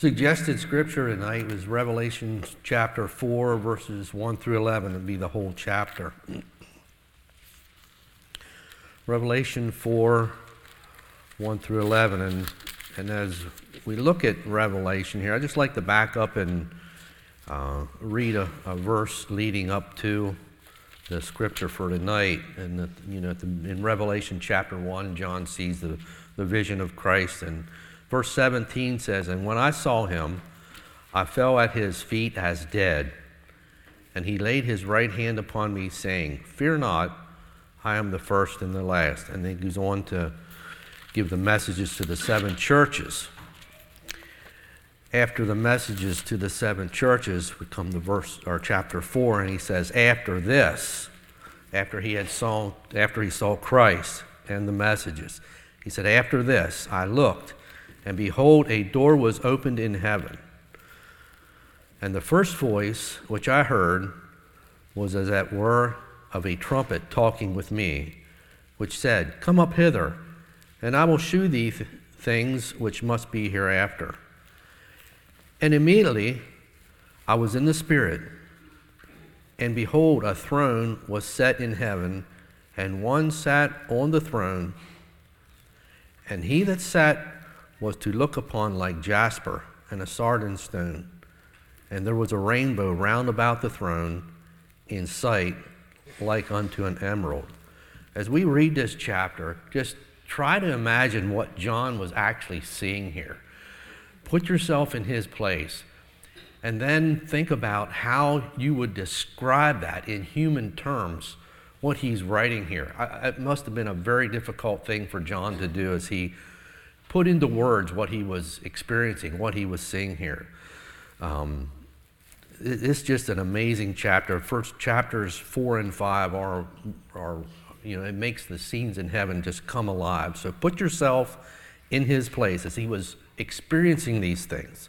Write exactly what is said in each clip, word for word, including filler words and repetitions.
Suggested scripture tonight was Revelation chapter four, verses one through eleven. It'd be the whole chapter. Revelation four, one through eleven. And, and as we look at Revelation here, I'd just like to back up and uh, read a, a verse leading up to the scripture for tonight. And the, you know, the, in Revelation chapter one, John sees the, the vision of Christ, and verse seventeen says, "And when I saw him, I fell at his feet as dead. And he laid his right hand upon me, saying, Fear not, I am the first and the last." And then he goes on to give the messages to the seven churches. After the messages to the seven churches, we come to verse or chapter four, and he says, "After this," after he had saw, after he saw Christ and the messages, he said, "After this I looked, and behold, a door was opened in heaven. And the first voice which I heard was as it were of a trumpet talking with me, which said, Come up hither, and I will shew thee th- things which must be hereafter. And immediately I was in the Spirit, and behold, a throne was set in heaven, and one sat on the throne, and he that sat was to look upon like jasper and a sardine stone. And there was a rainbow round about the throne, in sight like unto an emerald." As we read this chapter, just try to imagine what John was actually seeing here. Put yourself in his place, and then think about how you would describe that in human terms, what he's writing here. I, it must have been a very difficult thing for John to do as he put into words what he was experiencing, what he was seeing here. Um, it, it's just an amazing chapter. First chapters four and five are, are, you know, it makes the scenes in heaven just come alive. So put yourself in his place as he was experiencing these things.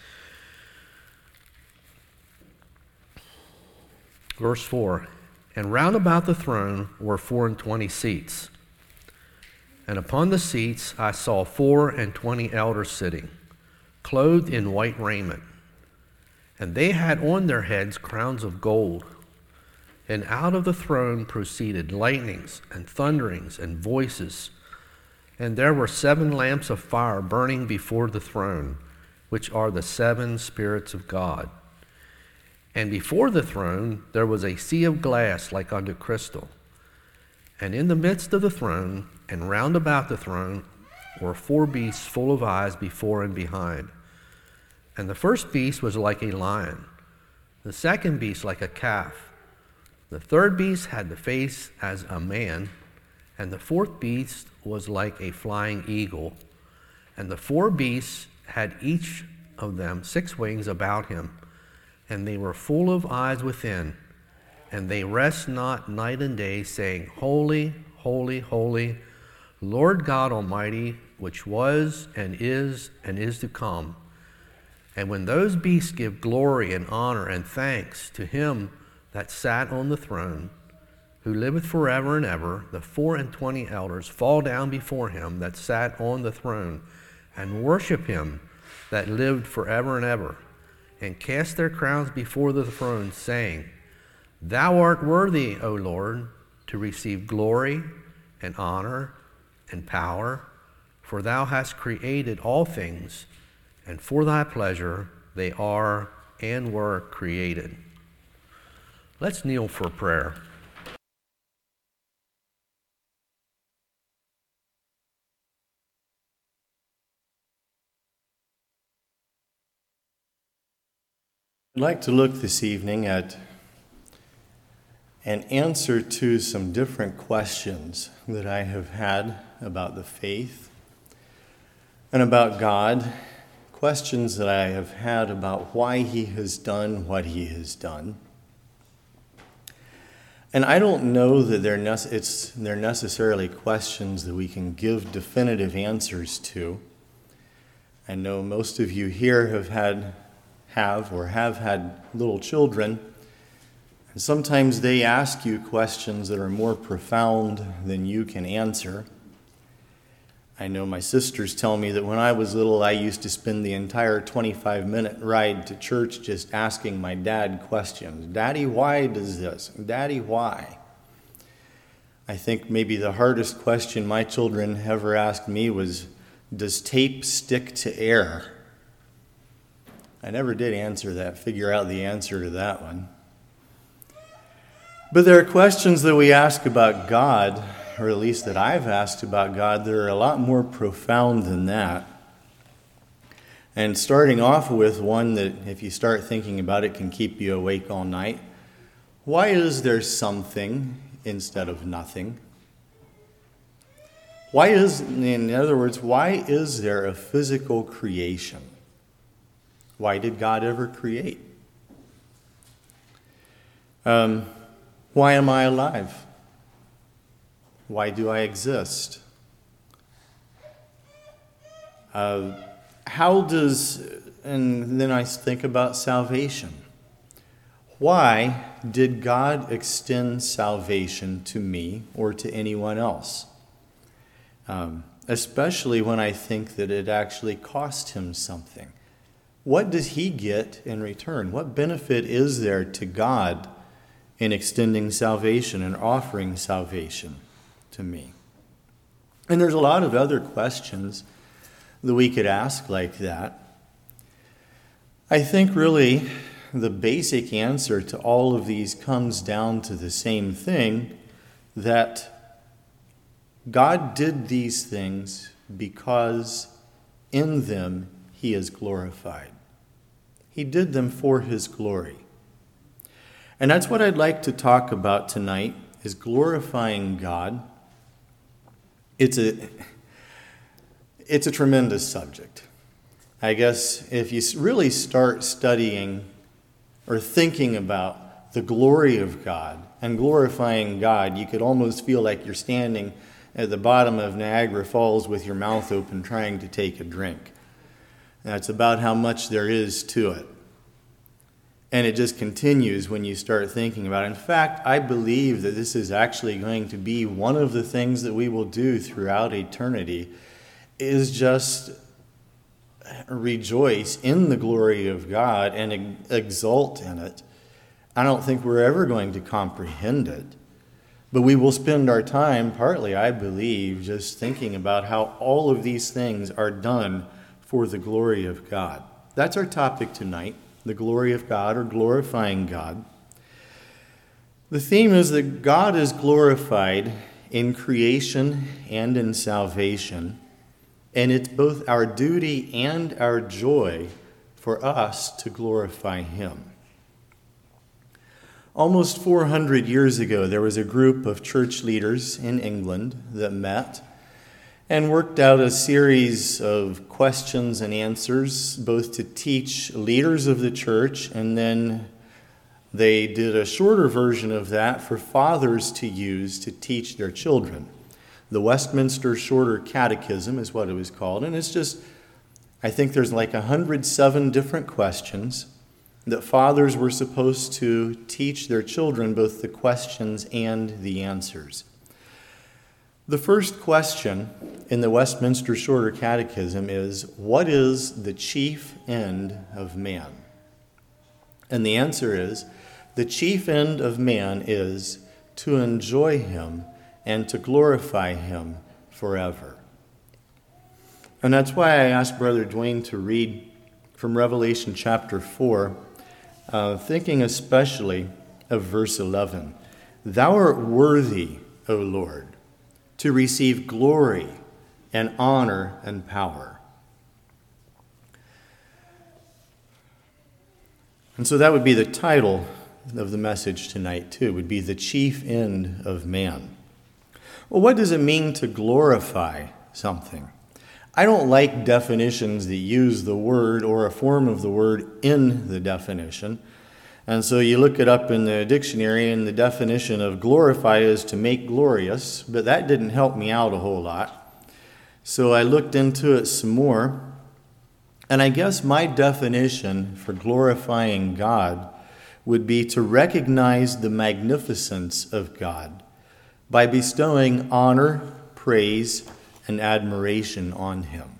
Verse four, "And round about the throne were four and twenty seats. And upon the seats I saw four and twenty elders sitting, clothed in white raiment. And they had on their heads crowns of gold. And out of the throne proceeded lightnings and thunderings and voices. And there were seven lamps of fire burning before the throne, which are the seven spirits of God. And before the throne there was a sea of glass like unto crystal. And in the midst of the throne, and round about the throne, were four beasts full of eyes before and behind. And the first beast was like a lion, the second beast like a calf. The third beast had the face as a man, and the fourth beast was like a flying eagle. And the four beasts had each of them six wings about him, and they were full of eyes within, and they rest not night and day, saying, Holy, holy, holy, Lord God Almighty, which was and is and is to come. And when those beasts give glory and honor and thanks to him that sat on the throne, who liveth forever and ever, the four and twenty elders fall down before him that sat on the throne, and worship him that lived forever and ever, and cast their crowns before the throne, saying, Thou art worthy, O Lord, to receive glory and honor and power, for thou hast created all things, and for thy pleasure they are and were created. Let's kneel for prayer. I'd like to look this evening at an answer to some different questions that I have had about the faith and about God, questions that I have had about why he has done what he has done. And I don't know that they're, nece- it's, they're necessarily questions that we can give definitive answers to. I know most of you here have had have or have had little children, and sometimes they ask you questions that are more profound than you can answer. I know my sisters tell me that when I was little, I used to spend the entire twenty-five minute ride to church just asking my dad questions. Daddy, why does this? Daddy, why? I think maybe the hardest question my children ever asked me was, does tape stick to air? I never did answer that, figure out the answer to that one. But there are questions that we ask about God, or at least that I've asked about God, that are a lot more profound than that. And starting off with one that, if you start thinking about it, can keep you awake all night. Why is there something instead of nothing? Why is, in other words, why is there a physical creation? Why did God ever create? Um, why am I alive? Why do I exist? Uh, how does, and then I think about salvation. Why did God extend salvation to me or to anyone else? Um, especially when I think that it actually cost him something. What does he get in return? What benefit is there to God in extending salvation and offering salvation to me? And there's a lot of other questions that we could ask like that. I think really the basic answer to all of these comes down to the same thing, that God did these things because in them he is glorified. He did them for his glory. And that's what I'd like to talk about tonight, is glorifying God. It's a, it's a tremendous subject. I guess if you really start studying or thinking about the glory of God and glorifying God, you could almost feel like you're standing at the bottom of Niagara Falls with your mouth open trying to take a drink. That's about how much there is to it. And it just continues when you start thinking about it. In fact, I believe that this is actually going to be one of the things that we will do throughout eternity, is just rejoice in the glory of God and exult in it. I don't think we're ever going to comprehend it. But we will spend our time, partly, I believe, just thinking about how all of these things are done for the glory of God. That's our topic tonight, the glory of God, or glorifying God. The theme is that God is glorified in creation and in salvation, and it's both our duty and our joy for us to glorify him. Almost four hundred years ago, there was a group of church leaders in England that met and worked out a series of questions and answers, both to teach leaders of the church, and then they did a shorter version of that for fathers to use to teach their children. The Westminster Shorter Catechism is what it was called, and it's just, I think there's like one hundred seven different questions that fathers were supposed to teach their children, both the questions and the answers. The first question in the Westminster Shorter Catechism is, what is the chief end of man? And the answer is, the chief end of man is to enjoy him and to glorify him forever. And that's why I asked Brother Dwayne to read from Revelation chapter four, uh, thinking especially of verse eleven. Thou art worthy, O Lord, to receive glory and honor and power. And so that would be the title of the message tonight, too, would be the chief end of man. Well, what does it mean to glorify something? I don't like definitions that use the word or a form of the word in the definition. And so you look it up in the dictionary, and the definition of glorify is to make glorious, but that didn't help me out a whole lot. So I looked into it some more, and I guess my definition for glorifying God would be to recognize the magnificence of God by bestowing honor, praise, and admiration on him.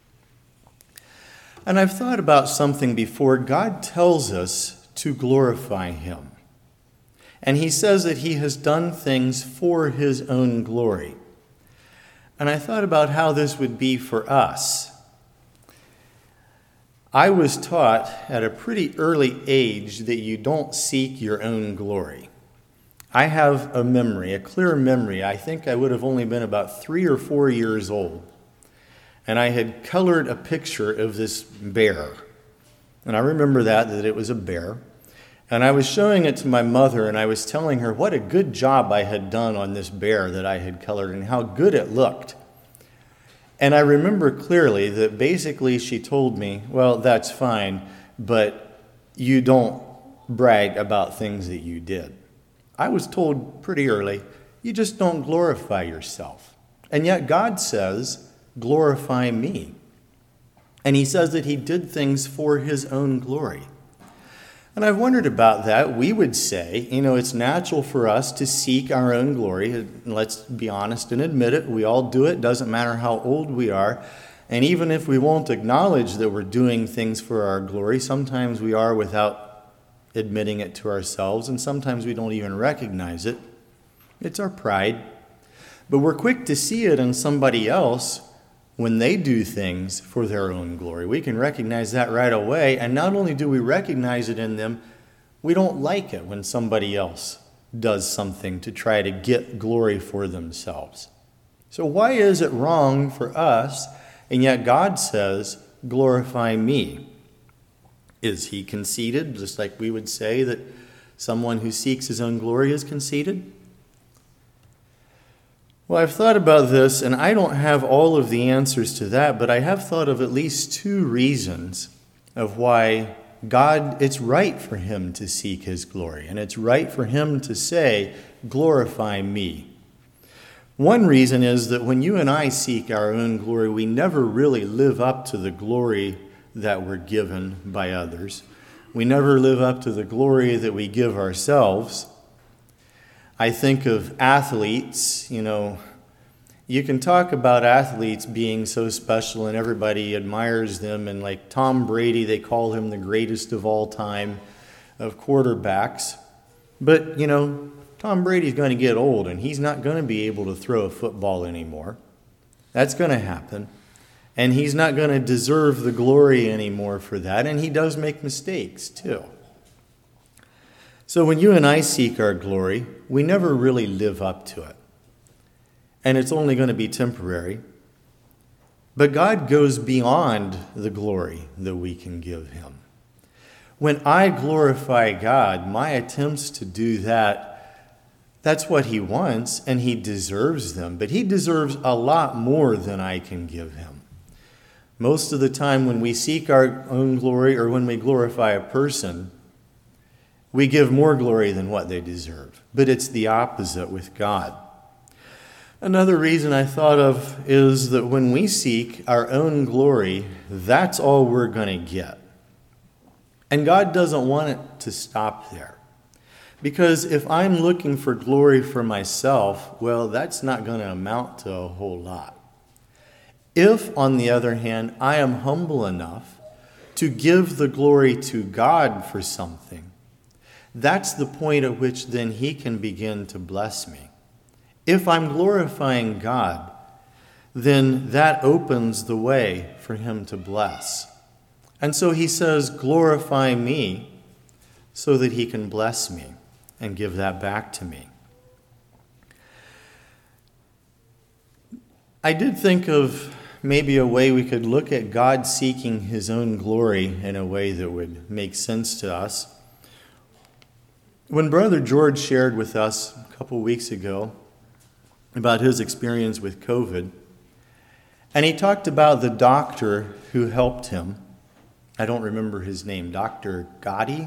And I've thought about something before. God tells us to glorify him. And he says that he has done things for his own glory. And I thought about how this would be for us. I was taught at a pretty early age that you don't seek your own glory. I have a memory, a clear memory. I think I would have only been about three or four years old. And I had colored a picture of this bear. And I remember that, that it was a bear. And I was showing it to my mother, and I was telling her what a good job I had done on this bear that I had colored and how good it looked. And I remember clearly that basically she told me, well, that's fine, but you don't brag about things that you did. I was told pretty early, you just don't glorify yourself. And yet God says, glorify me. And he says that he did things for his own glory. And I've wondered about that. We would say, you know, it's natural for us to seek our own glory. Let's be honest and admit it. We all do it. Doesn't matter how old we are. And even if we won't acknowledge that we're doing things for our glory, sometimes we are without admitting it to ourselves, and sometimes we don't even recognize it. It's our pride. But we're quick to see it in somebody else when they do things for their own glory. We can recognize that right away, and not only do we recognize it in them, we don't like it when somebody else does something to try to get glory for themselves. So why is it wrong for us, and yet God says, glorify me? Is he conceited, just like we would say that someone who seeks his own glory is conceited? Well, I've thought about this, and I don't have all of the answers to that, but I have thought of at least two reasons of why God, it's right for him to seek his glory, and it's right for him to say, glorify me. One reason is that when you and I seek our own glory, we never really live up to the glory that we're given by others. We never live up to the glory that we give ourselves. I think of athletes, you know, you can talk about athletes being so special and everybody admires them. And like Tom Brady, they call him the greatest of all time of quarterbacks. But, you know, Tom Brady's going to get old and he's not going to be able to throw a football anymore. That's going to happen. And he's not going to deserve the glory anymore for that. And he does make mistakes too. So when you and I seek our glory, we never really live up to it. And it's only going to be temporary. But God goes beyond the glory that we can give him. When I glorify God, my attempts to do that, that's what he wants, and he deserves them. But he deserves a lot more than I can give him. Most of the time when we seek our own glory or when we glorify a person, we give more glory than what they deserve. But it's the opposite with God. Another reason I thought of is that when we seek our own glory, that's all we're going to get. And God doesn't want it to stop there. Because if I'm looking for glory for myself, well, that's not going to amount to a whole lot. If, on the other hand, I am humble enough to give the glory to God for something, that's the point at which then he can begin to bless me. If I'm glorifying God, then that opens the way for him to bless. And so he says, glorify me so that he can bless me and give that back to me. I did think of maybe a way we could look at God seeking his own glory in a way that would make sense to us. When Brother George shared with us a couple weeks ago about his experience with COVID, and he talked about the doctor who helped him. I don't remember his name, Doctor Gotti.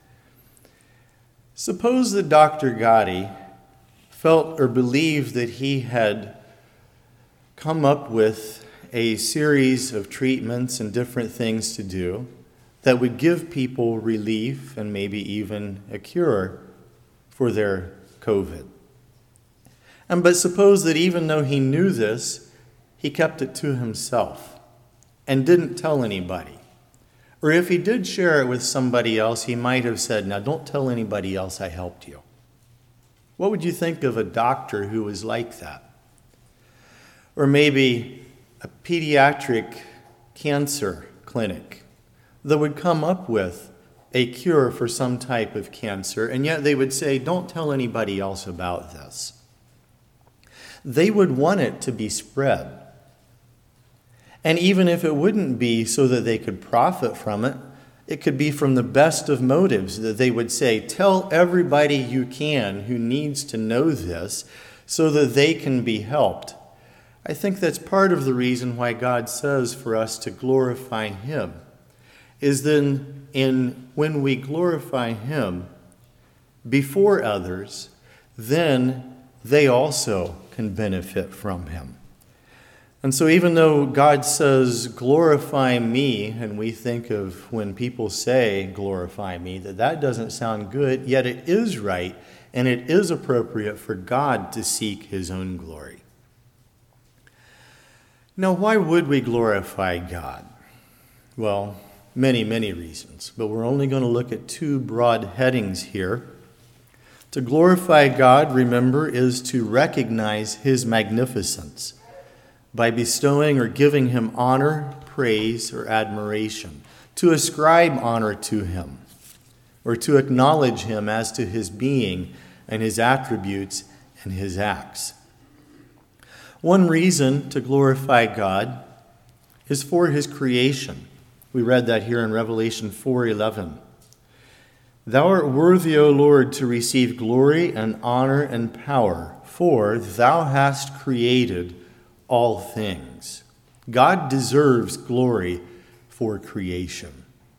Suppose that Doctor Gotti felt or believed that he had come up with a series of treatments and different things to do that would give people relief and maybe even a cure for their COVID. And but suppose that even though he knew this, he he kept it to himself and didn't tell anybody. Or if he did share it with somebody else, he might have said, now don't tell anybody else I helped you. What would you think of a doctor who was like that? Or maybe a pediatric cancer clinic that would come up with a cure for some type of cancer, and yet they would say, don't tell anybody else about this. They would want it to be spread. And even if it wouldn't be so that they could profit from it, it could be from the best of motives that they would say, tell everybody you can who needs to know this so that they can be helped. I think that's part of the reason why God says for us to glorify him, is then in when we glorify him before others, then they also can benefit from him. And so even though God says, glorify me, and we think of when people say, glorify me, that that doesn't sound good, yet it is right, and it is appropriate for God to seek his own glory. Now, why would we glorify God? Well, many, many reasons, but we're only going to look at two broad headings here. To glorify God, remember, is to recognize his magnificence by bestowing or giving him honor, praise, or admiration, to ascribe honor to him, or to acknowledge him as to his being and his attributes and his acts. One reason to glorify God is for his creation. We read that here in Revelation four eleven. Thou art worthy, O Lord, to receive glory and honor and power, for thou hast created all things. God deserves glory for creation.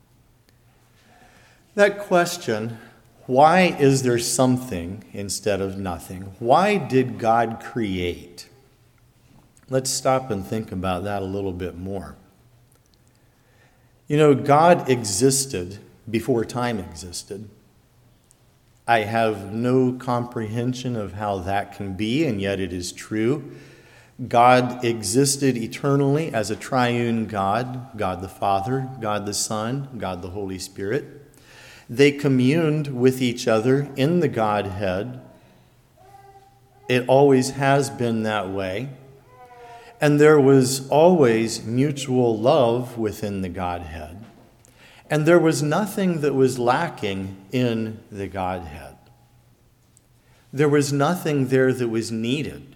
That question, why is there something instead of nothing? Why did God create? Let's stop and think about that a little bit more. You know, God existed before time existed. I have no comprehension of how that can be, and yet it is true. God existed eternally as a triune God, God the Father, God the Son, God the Holy Spirit. They communed with each other in the Godhead. It always has been that way. And there was always mutual love within the Godhead. And there was nothing that was lacking in the Godhead. There was nothing there that was needed.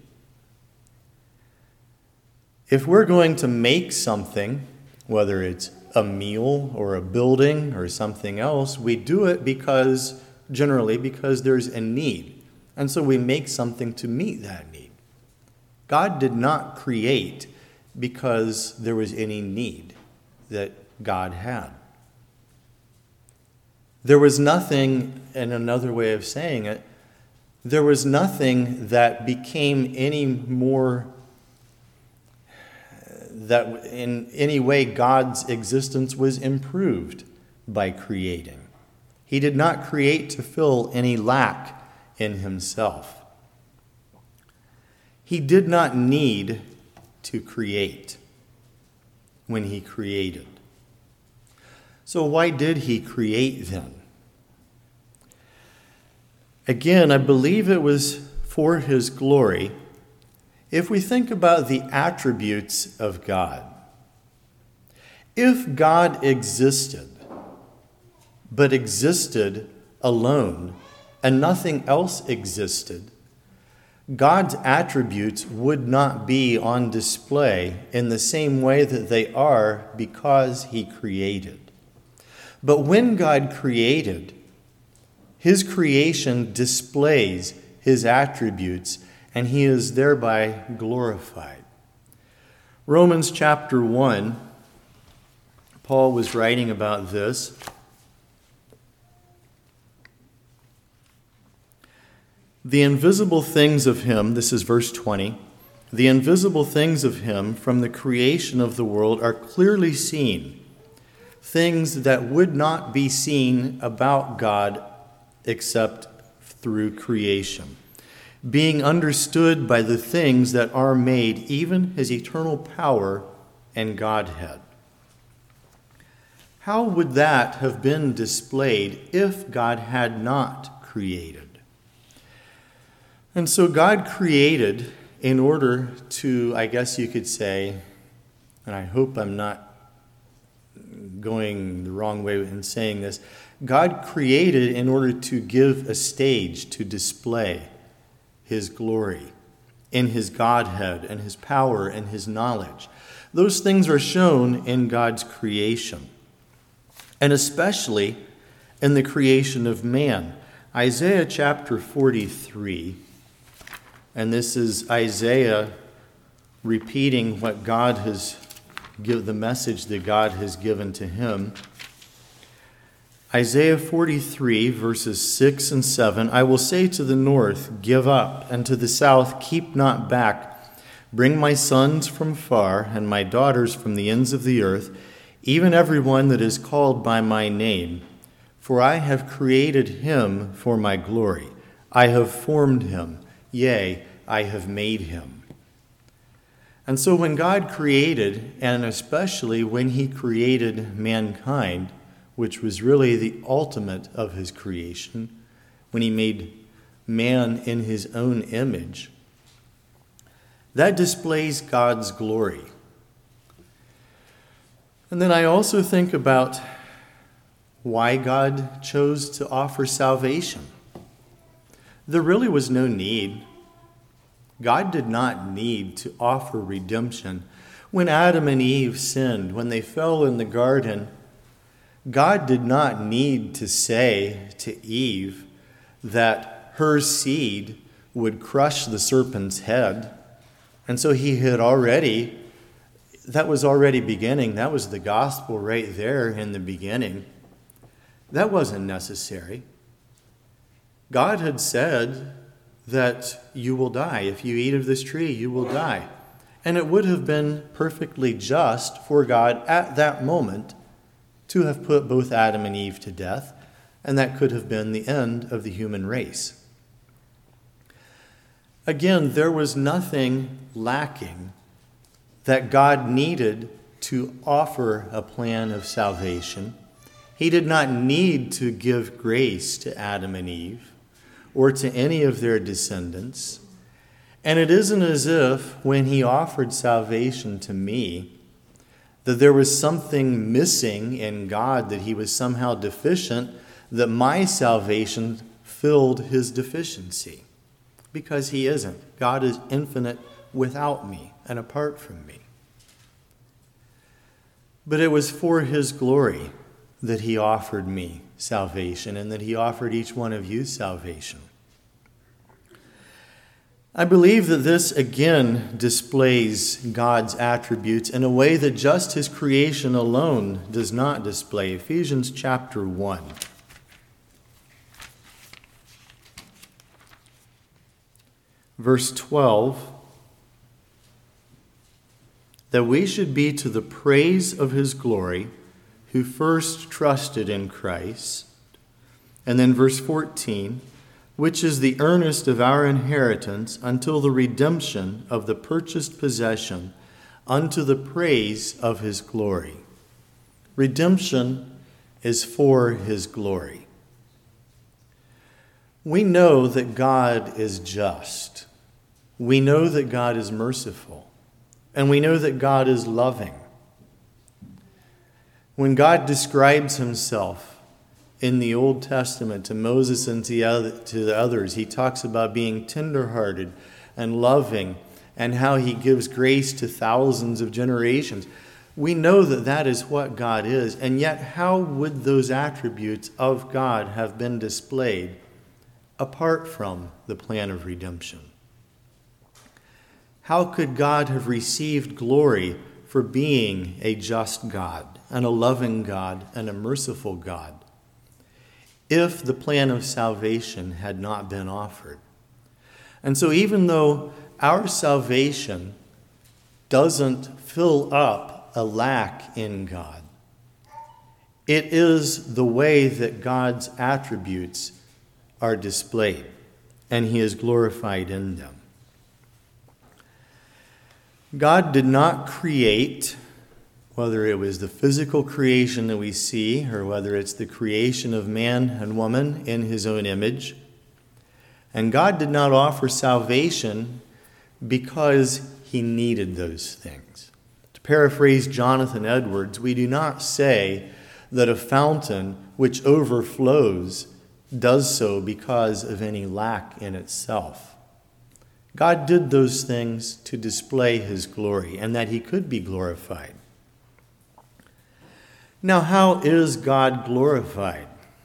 If we're going to make something, whether it's a meal or a building or something else, we do it because, generally, because there's a need. And so we make something to meet that need. God did not create because there was any need that God had. There was nothing, and another way of saying it, there was nothing that became any more, that in any way God's existence was improved by creating. He did not create to fill any lack in himself. He did not need to create when he created. So why did he create then? Again, I believe it was for his glory. If we think about the attributes of God, if God existed, but existed alone, and nothing else existed, God's attributes would not be on display in the same way that they are because he created. But when God created, his creation displays his attributes, and he is thereby glorified. Romans chapter one, Paul was writing about this. The invisible things of him, this is verse twenty, the invisible things of him from the creation of the world are clearly seen, things that would not be seen about God except through creation. being understood by the things that are made, even his eternal power and Godhead. How would that have been displayed if God had not created? And so God created in order to, I guess you could say, and I hope I'm not going the wrong way in saying this, God created in order to give a stage to display his glory in his Godhead and his power and his knowledge. Those things are shown in God's creation, and especially in the creation of man. Isaiah chapter forty-three, and this is Isaiah repeating what God has given, the message that God has given to him. Isaiah forty-three, verses six and seven, I will say to the north, give up, and to the south, keep not back. Bring my sons from far, and my daughters from the ends of the earth, even everyone that is called by my name. For I have created him for my glory. I have formed him, yea, I have made him. And so when God created, and especially when he created mankind, which was really the ultimate of his creation, when he made man in his own image, that displays God's glory. And then I also think about why God chose to offer salvation. There really was no need. God did not need to offer redemption. When Adam and Eve sinned, when they fell in the garden, God did not need to say to Eve that her seed would crush the serpent's head. And so he had already, that was already beginning. That was the gospel right there in the beginning. That wasn't necessary. God had said that you will die. If you eat of this tree, you will die. And it would have been perfectly just for God at that moment to have put both Adam and Eve to death, and that could have been the end of the human race. Again, there was nothing lacking that God needed to offer a plan of salvation. He did not need to give grace to Adam and Eve or to any of their descendants. And it isn't as if when he offered salvation to me that there was something missing in God, that he was somehow deficient, that my salvation filled his deficiency. Because he isn't. God is infinite without me and apart from me. But it was for his glory that he offered me salvation and that he offered each one of you salvation. I believe that this again displays God's attributes in a way that just his creation alone does not display. Ephesians chapter one. Verse twelve, that we should be to the praise of his glory, who first trusted in Christ. And then verse fourteen, which is the earnest of our inheritance until the redemption of the purchased possession, unto the praise of his glory. Redemption is for his glory. We know that God is just. We know that God is merciful. And we know that God is loving. When God describes himself in the Old Testament to Moses and to the others, he talks about being tenderhearted and loving and how he gives grace to thousands of generations. We know that that is what God is, and yet how would those attributes of God have been displayed apart from the plan of redemption? How could God have received glory for being a just God and a loving God and a merciful God if the plan of salvation had not been offered? And so even though our salvation doesn't fill up a lack in God, it is the way that God's attributes are displayed. and he is glorified in them. God did not create, whether it was the physical creation that we see or whether it's the creation of man and woman in his own image. And God did not offer salvation because he needed those things. To paraphrase Jonathan Edwards, we do not say that a fountain which overflows does so because of any lack in itself. God did those things to display his glory and that he could be glorified. Now, how is God glorified?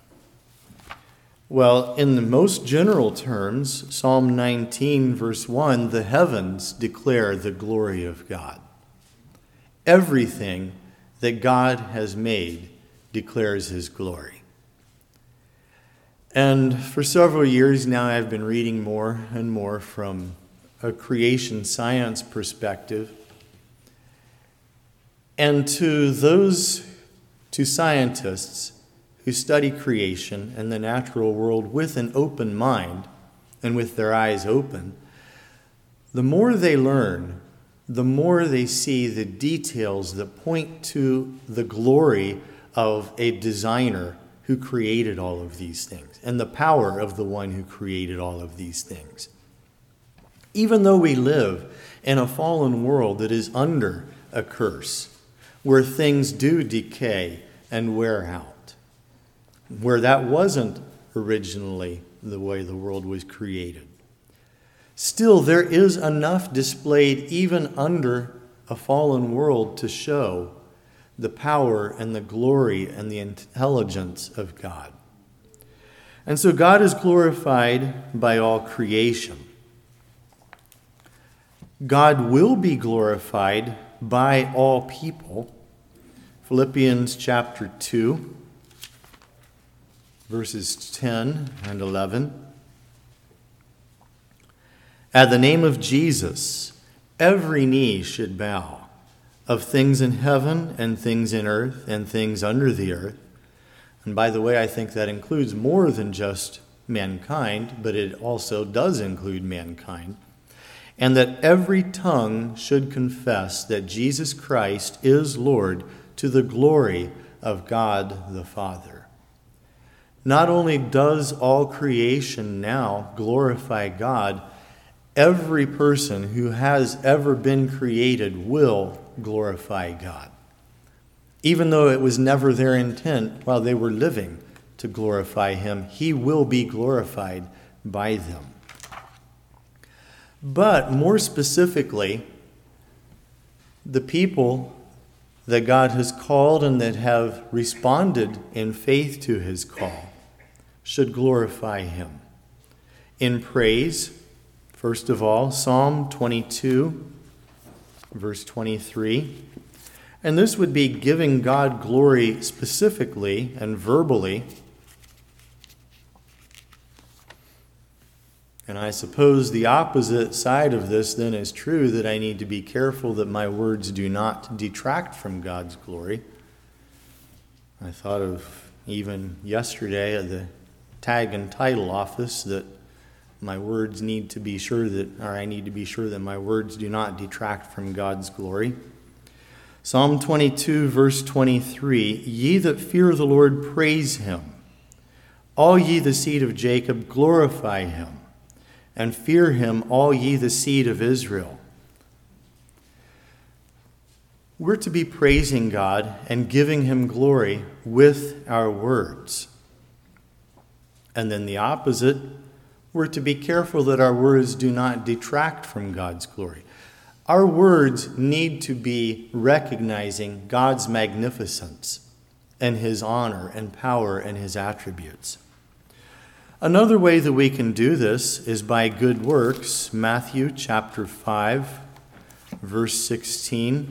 Well, in the most general terms, Psalm nineteen, verse one, the heavens declare the glory of God. Everything that God has made declares his glory. And for several years now, I've been reading more and more from a creation science perspective. And to those, to scientists who study creation and the natural world with an open mind and with their eyes open, the more they learn, the more they see the details that point to the glory of a designer who created all of these things and the power of the one who created all of these things. Even though we live in a fallen world that is under a curse, where things do decay and wear out, where that wasn't originally the way the world was created, still there is enough displayed even under a fallen world to show the power and the glory and the intelligence of God. And so God is glorified by all creation. God will be glorified by all people. Philippians chapter two, verses ten and eleven. At the name of Jesus, every knee should bow, of things in heaven and things in earth and things under the earth. And by the way, I think that includes more than just mankind, but it also does include mankind. And that every tongue should confess that Jesus Christ is Lord, to the glory of God the Father. Not only does all creation now glorify God, every person who has ever been created will glorify God, even though it was never their intent while they were living to glorify him. He will be glorified by them. But more specifically, the people that God has called and that have responded in faith to his call should glorify him in praise. First of all, Psalm twenty-two, verse twenty-three. And this would be giving God glory specifically and verbally. And I suppose the opposite side of this then is true, that I need to be careful that my words do not detract from God's glory. I thought of even yesterday at the tag and title office that my words need to be sure that, or I need to be sure that my words do not detract from God's glory. Psalm twenty-two, verse twenty-three, ye that fear the Lord, praise him. All ye the seed of Jacob, glorify him. And fear him, all ye the seed of Israel. We're to be praising God and giving him glory with our words. And then the opposite, we're to be careful that our words do not detract from God's glory. Our words need to be recognizing God's magnificence and his honor and power and his attributes. Another way that we can do this is by good works. Matthew chapter five, verse sixteen.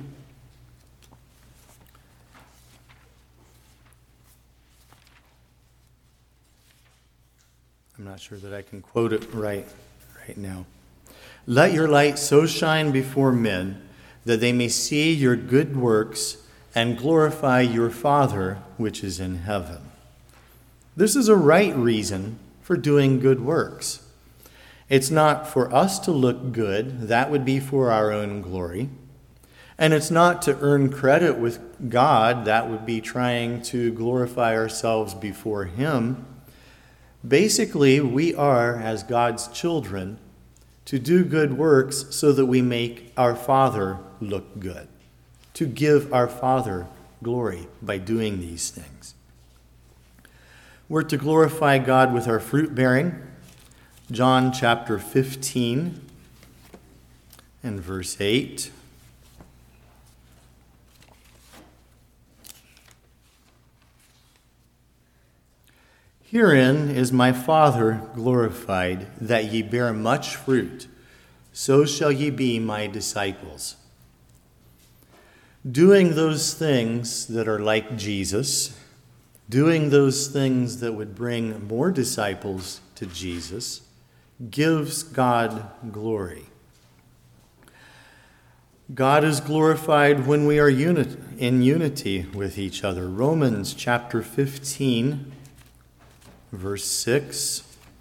I'm not sure that I can quote it right right now. Let your light so shine before men that they may see your good works and glorify your Father which is in heaven. This is a right reason for doing good works. It's not for us to look good. That would be for our own glory. And it's not to earn credit with God. That would be trying to glorify ourselves before Him. Basically, we are, as God's children, to do good works so that we make our Father look good, to give our Father glory by doing these things. We're to glorify God with our fruit bearing. John chapter fifteen and verse eight. Herein is my Father glorified, that ye bear much fruit, so shall ye be my disciples. Doing those things that are like Jesus, doing those things that would bring more disciples to Jesus, gives God glory. God is glorified when we are uni- in unity with each other. Romans chapter fifteen, verse six.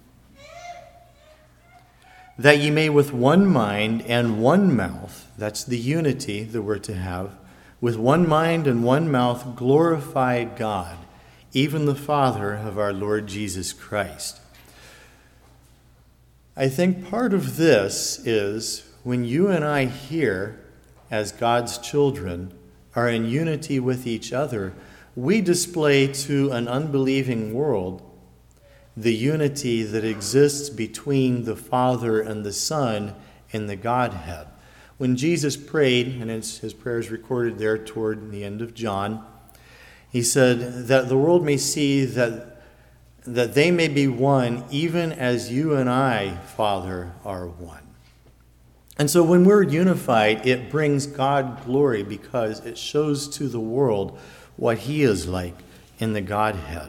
That ye may with one mind and one mouth, that's the unity that we're to have, with one mind and one mouth glorify God, even the Father of our Lord Jesus Christ. I think part of this is when you and I here, as God's children, are in unity with each other, we display to an unbelieving world the unity that exists between the Father and the Son in the Godhead. When Jesus prayed, and his, his prayer is recorded there toward the end of John, he said that the world may see that, that they may be one, even as you and I, Father, are one. And so when we're unified, it brings God glory because it shows to the world what He is like in the Godhead.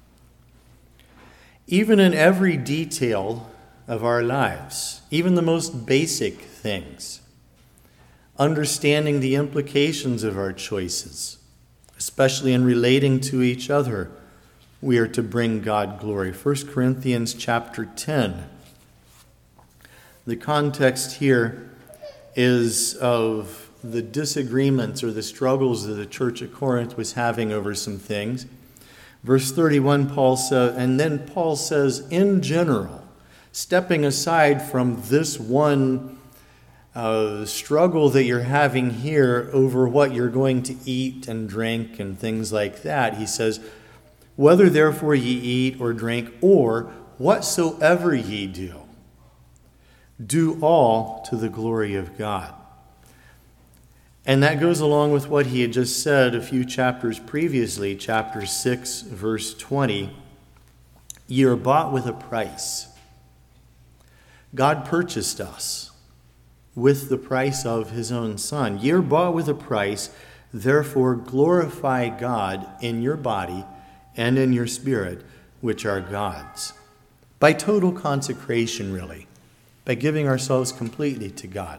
Even in every detail of our lives, even the most basic things, understanding the implications of our choices, especially in relating to each other, we are to bring God glory. First Corinthians chapter ten. The context here is of the disagreements or the struggles that the church at Corinth was having over some things. Verse thirty-one, Paul says, and then Paul says, in general, stepping aside from this one uh, struggle that you're having here over what you're going to eat and drink and things like that, he says, whether therefore ye eat or drink or whatsoever ye do, do all to the glory of God. And that goes along with what he had just said a few chapters previously, chapter six, verse twenty. Ye are bought with a price. God purchased us with the price of His own Son. Ye are bought with a price, therefore glorify God in your body and in your spirit, which are God's. By total consecration, really, by giving ourselves completely to God.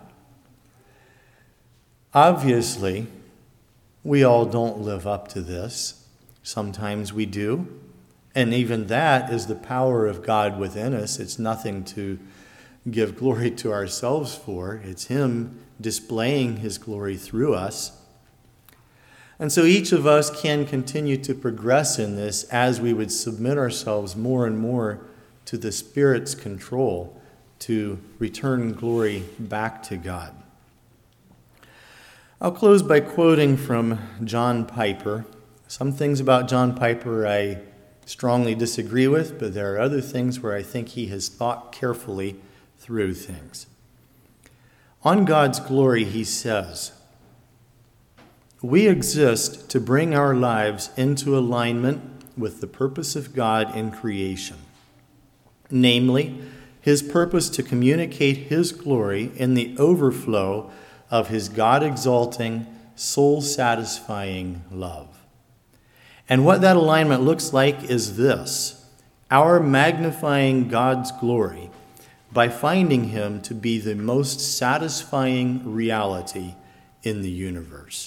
Obviously, we all don't live up to this. Sometimes we do. And even that is the power of God within us. It's nothing to give glory to ourselves for. It's Him displaying His glory through us. And so each of us can continue to progress in this as we would submit ourselves more and more to the Spirit's control to return glory back to God. I'll close by quoting from John Piper. Some things about John Piper I strongly disagree with, but there are other things where I think he has thought carefully through things. On God's glory, he says, we exist to bring our lives into alignment with the purpose of God in creation, namely, His purpose to communicate His glory in the overflow of His God-exalting, soul-satisfying love. And what that alignment looks like is this: our magnifying God's glory by finding Him to be the most satisfying reality in the universe.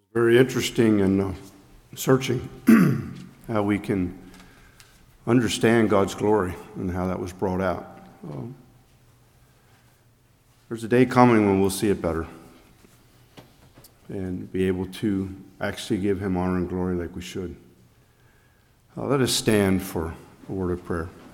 Very interesting and uh, searching how we can understand God's glory and how that was brought out. Um, there's a day coming when we'll see it better and be able to actually give him honor and glory like we should. Uh, let us stand for a word of prayer.